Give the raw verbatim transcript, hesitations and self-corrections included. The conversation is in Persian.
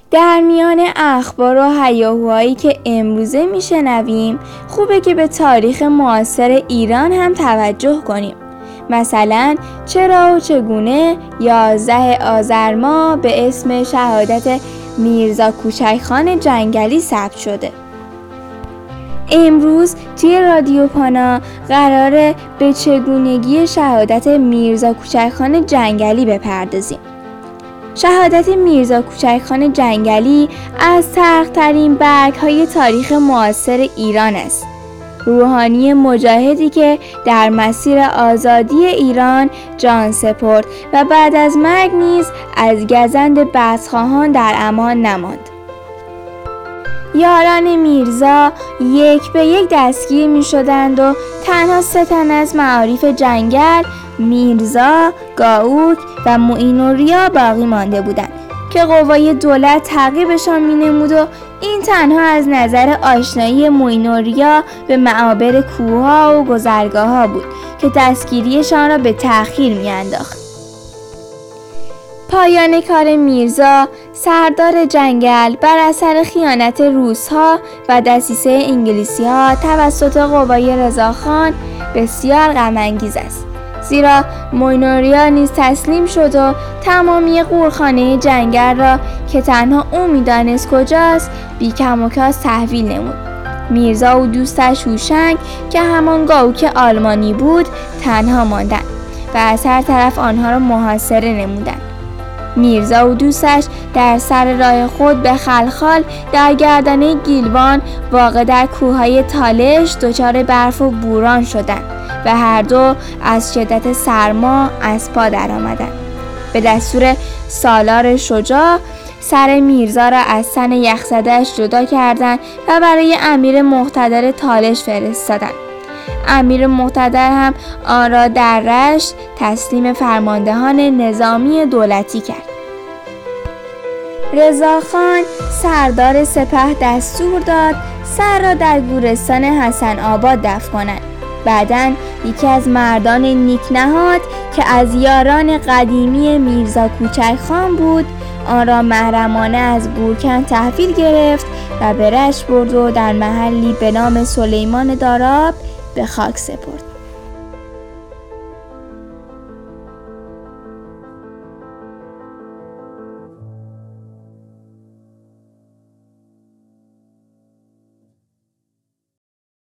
در میان اخبار و هیاهوهایی که امروزه میشنویم خوبه که به تاریخ معاصر ایران هم توجه کنیم. مثلا چرا و چگونه یازده آذر ماه به اسم شهادت میرزا کوچکخان جنگلی ثبت شده. امروز توی رادیو پانا قراره به چگونگی شهادت میرزا کوچکخان جنگلی بپردازیم. شهادت میرزا کوچکخان جنگلی از تلخ‌ترین برگ‌های تاریخ معاصر ایران است. روحانی مجاهدی که در مسیر آزادی ایران جان سپرد و بعد از مرگ نیز از گزند بدخواهان در امان نماند. یاران میرزا یک به یک دستگیر می شدند و تنها سه تن از معارف جنگل، میرزا، گاوک و معین‌الریا باقی مانده بودند که قوای دولت تعقیبشان می نمود و این تنها از نظر آشنایی معین‌الریا به معابر کوه‌ها و گذرگاه‌ها بود که دستگیریشان را به تأخیر می انداخت. پایان کار میرزا سردار جنگل بر اثر خیانت روس‌ها و دسیسه انگلیسی‌ها توسط قوای رضاخان بسیار غم‌انگیز است، زیرا معین‌الریا نیز تسلیم شد و تمامی قورخانه جنگل را که تنها او می‌دانست کجاست بی کم و کاس تحویل نمود. میرزا و دوستش هوشنگ که همان گاوک آلمانی بود تنها ماندند و از هر طرف آنها را محاصره نمودند. میرزا و دوستش در سر راه خود به خلخال در گردنه گیلوان واقع در کوههای تالش دچار برف و بوران شدند و هر دو از شدت سرما از پا در آمدند. به دستور سالار شجاع سر میرزا را از تن یخزده‌اش جدا کردند و برای امیر مقتدر تالش فرستادند. امیر مقتدر هم آن را در رشت تسلیم فرماندهان نظامی دولتی کرد. رضاخان سردار سپه دستور داد سر را در گورستان حسن آباد دفن کنند. بعداً یکی از مردان نیکنهاد که از یاران قدیمی میرزا کوچکخان بود آن را محرمانه از گورکن تحویل گرفت و به رشت برد و در محلی به نام سلیمان داراب به خاک سپرد.